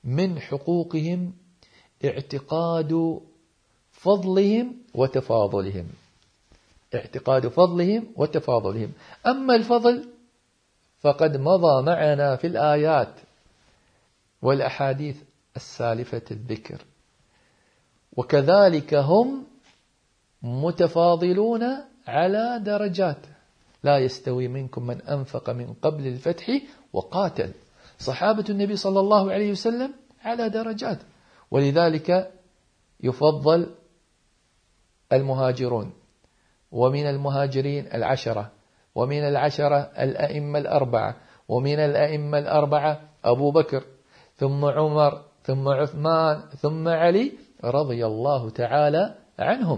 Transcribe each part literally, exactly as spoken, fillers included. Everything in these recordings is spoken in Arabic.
من حقوقهم اعتقاد فضلهم وتفاضلهم، اعتقاد فضلهم وتفاضلهم. أما الفضل فقد مضى معنا في الآيات والأحاديث السالفة الذكر، وكذلك هم متفاضلون على درجات. لا يستوي منكم من أنفق من قبل الفتح وقاتل. صحابة النبي صلى الله عليه وسلم على درجات، ولذلك يفضل المهاجرون، ومن المهاجرين العشرة، ومن العشرة الأئمة الأربعة، ومن الأئمة الأربعة أبو بكر ثم عمر ثم عثمان ثم علي رضي الله تعالى عنهم.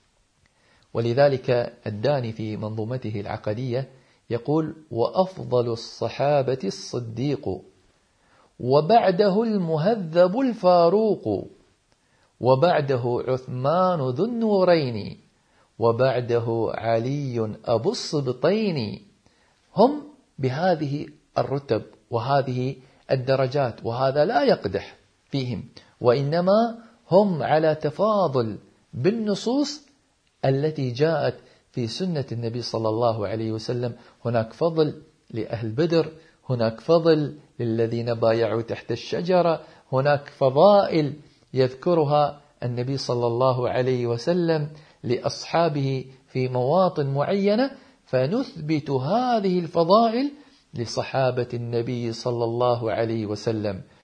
ولذلك الداني في منظومته العقدية يقول: وأفضل الصحابة الصديق، وبعده المهذب الفاروق، وبعده عثمان ذو النورين، وبعده علي أبو الصبطين. هم بهذه الرتب وهذه الدرجات، وهذا لا يقدح فيهم، وإنما هم على تفاضل بالنصوص التي جاءت في سنة النبي صلى الله عليه وسلم. هناك فضل لأهل بدر، هناك فضل للذين بايعوا تحت الشجرة، هناك فضائل يذكرها النبي صلى الله عليه وسلم لأصحابه في مواطن معينة، فنثبت هذه الفضائل لصحابة النبي صلى الله عليه وسلم.